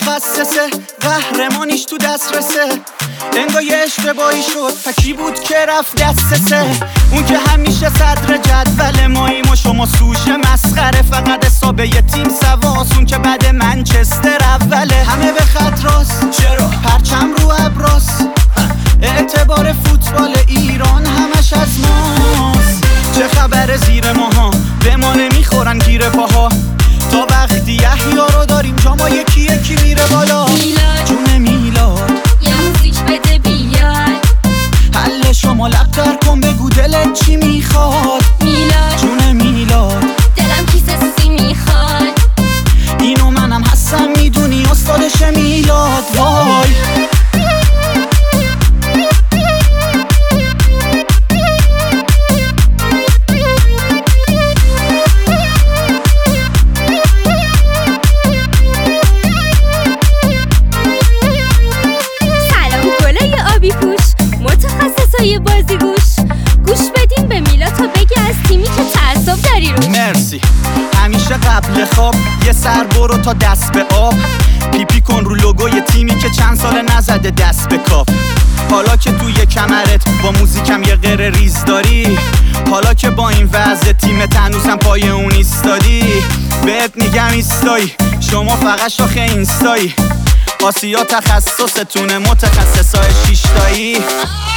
متخصصه، قهرمانیش تو دسترسه. انگار یه اشتباهی شد، پکی بود که رفت دستسه. اون که همیشه صدر جدول ماییم و شما سوشه مسخره. فقط حساب یه تیم سواس، اون که بعد منچستر اوله. همه به خط راست، چرا؟ پرچم رو ابراست. اعتبار فوتبال ایران همش از ماست. چه خبر زیر ماها، به ما نمیخورن گیر پاها. تا وقتی یحیی رو داریم جا ما یکی یکی میره بالا. میلاد جون میلاد یه موزیک بده بیاد. حل شما لبتر کن بگو دلت چی میخواد. میلاد جون میلاد دلم کیسه سوزی میخواد. اینو منم هستم میدونی استادش میلاد. وای متخصصای بازی گوش بدین به میلاد تا بگی از تیمی که تعصب داری روش. مرسی. همیشه قبل خواب یه سر برو تا دست به آب. پیپی کن رو لوگوی تیمی که چند سال نزده دست به کاپ. حالا که توی کمرت با موزیکم یه غیر ریز داری، حالا که با این وضع تیمت هنوزم پای اون ایستادی، بهت میگم ایستایی، شما فقط شاخ اینستایی. آسیا تخصصتونه، متخصصای شیشتایی.